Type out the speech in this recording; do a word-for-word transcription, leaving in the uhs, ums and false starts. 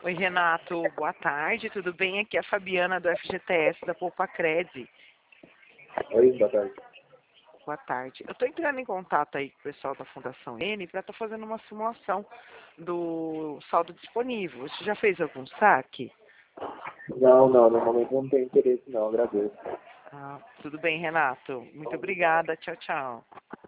Oi, Renato. Boa tarde, tudo bem? Aqui é a Fabiana do F G T S da Poupa Cred. Oi, boa tarde. Boa tarde. Eu estou entrando em contato aí com o pessoal da Fundação N para estar fazendo uma simulação do saldo disponível. Você já fez algum saque? Não, não, no momento não tenho interesse não, agradeço. Ah, tudo bem, Renato. Muito obrigada. Tchau, tchau.